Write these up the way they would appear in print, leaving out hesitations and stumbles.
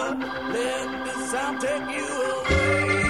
Let the sound take you away.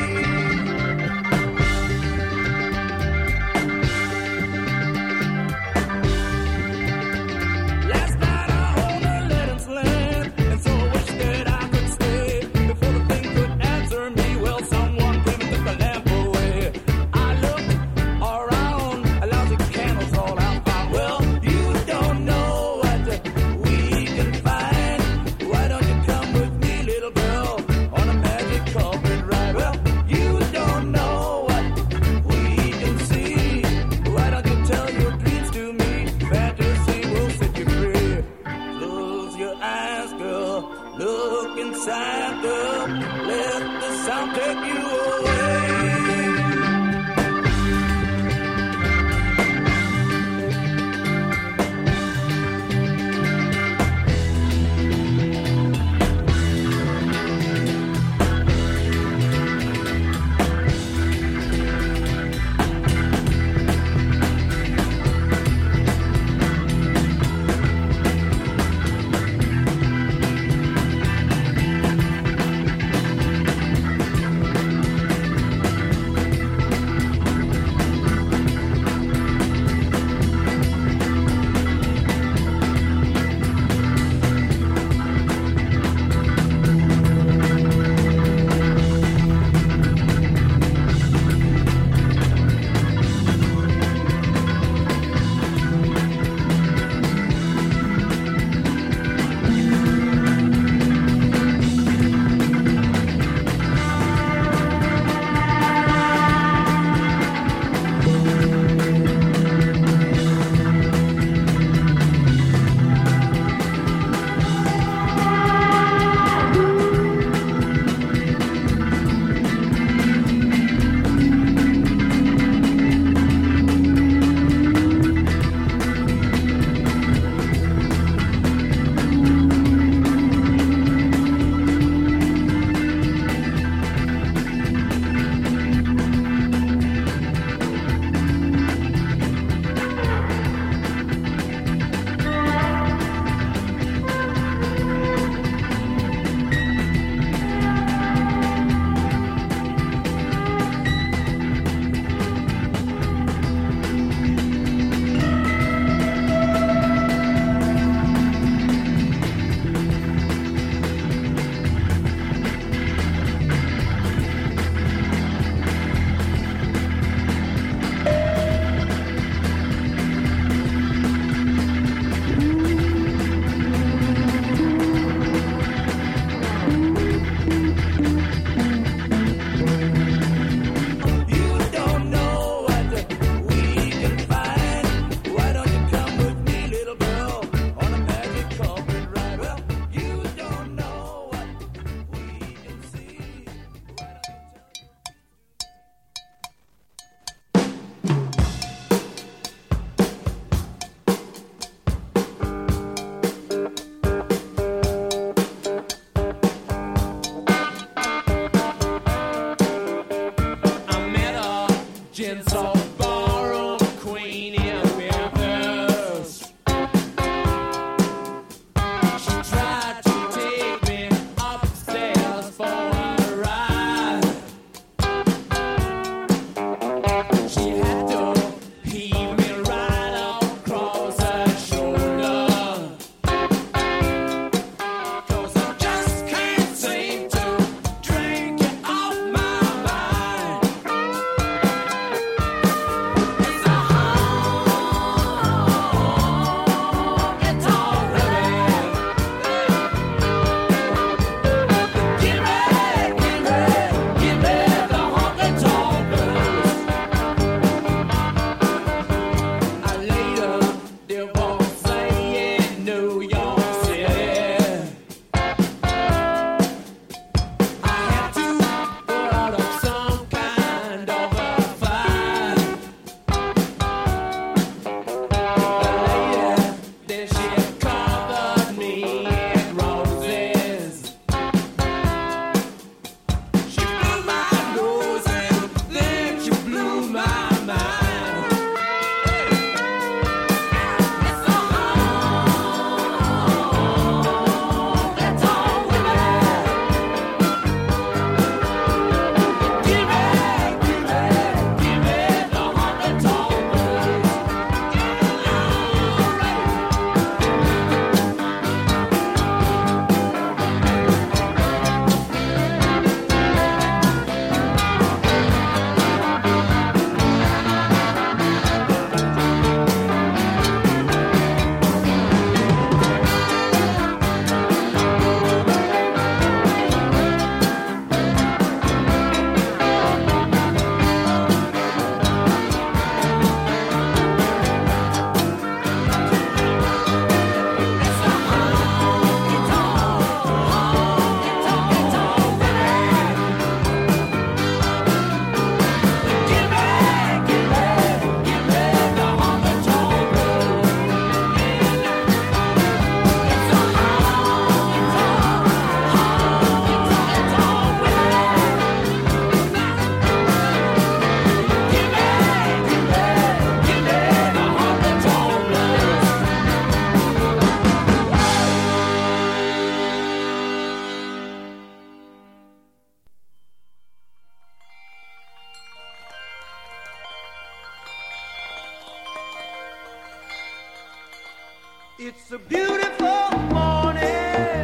It's a beautiful morning.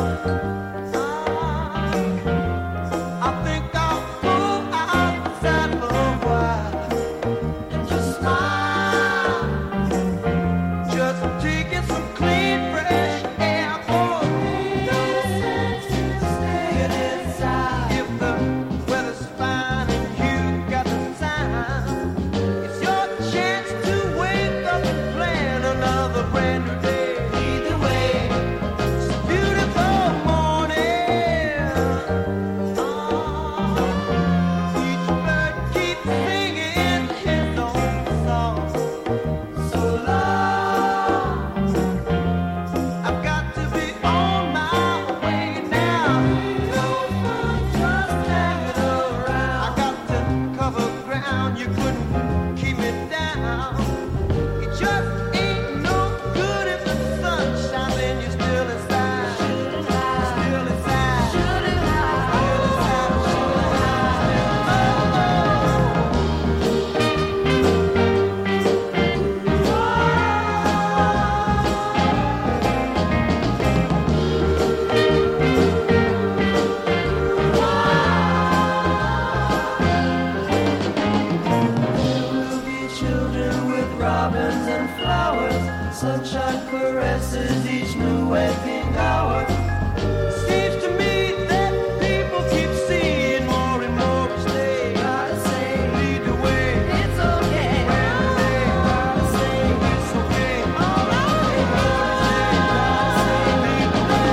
I think I'll go outside for a while and just smile. Just taking some clean, fresh air for me. Staying inside. If the weather's fine and you got the time, it's your chance to wake up and plan another brand new day. Either way, it's a beautiful morning. Each bird keeps singing his own song. So long, I've got to be on my way now. No fun just hanging around. I got to cover ground, you couldn't keep me down. It just ain't no good if the sun shines and you're still inside. Still inside. Still inside. Still inside. Children with robins and flowers, sunshine caresses each new waking hour. Seems to me that people keep seeing more and more each day. Gotta say, lead the way. It's okay. Gotta say, it's okay. All right. Gotta say, lead the way.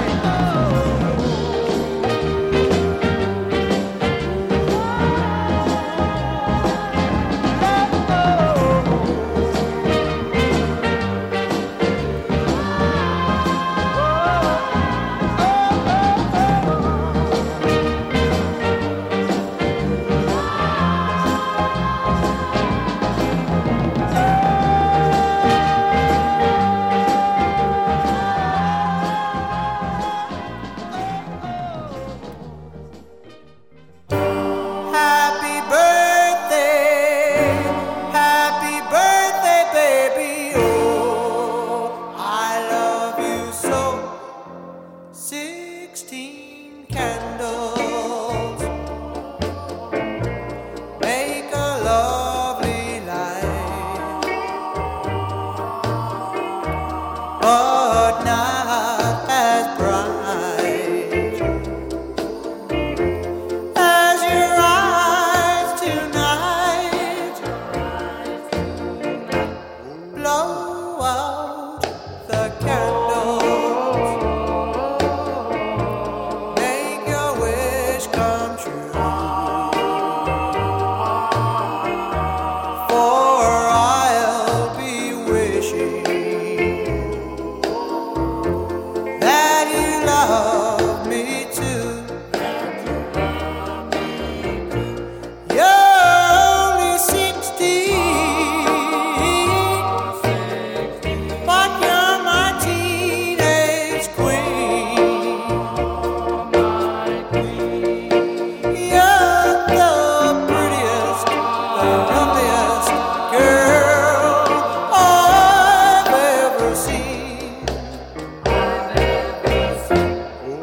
Happy birthday, baby. Oh, I love you so. 16 candles make a lovely light, but not as bright as your eyes tonight. Blow out the candles, make your wish come true. For I'll be wishing that you love me too. You're only 16, but you're my teenage queen. You're the prettiest, the loveliest girl I've ever seen.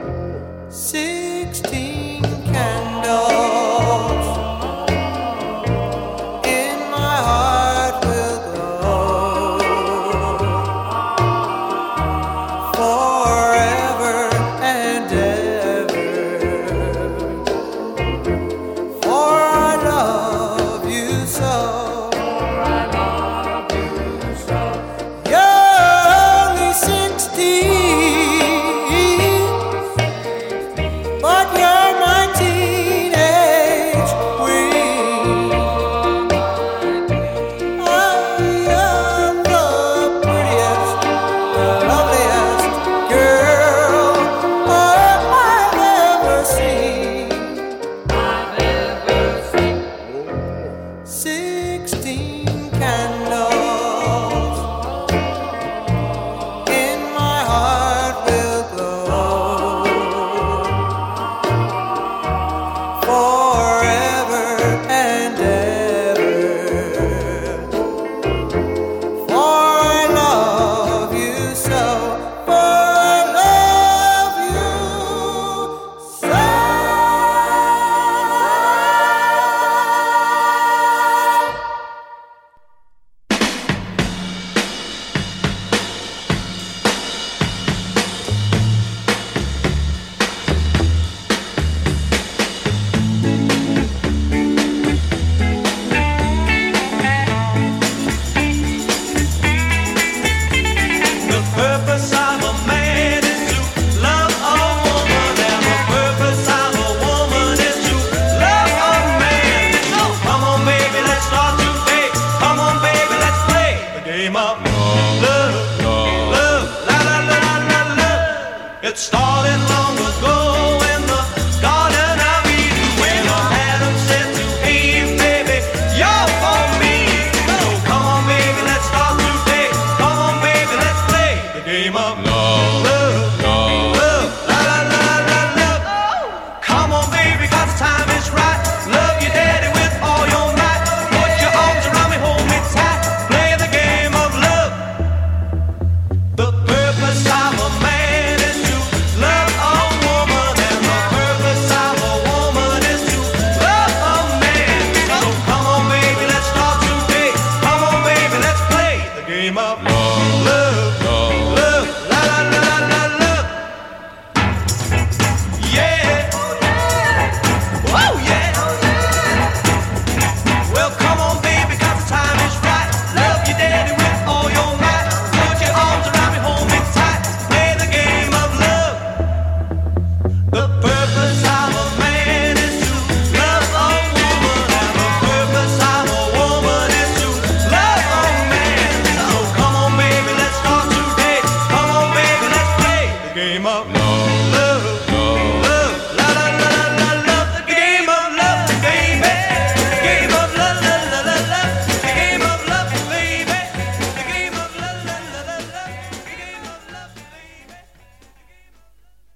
that started long ago in the Garden of Eden when Adam said to Eve, baby, you're for me. So come on, baby, let's start today. Come on, baby, let's play the game of love.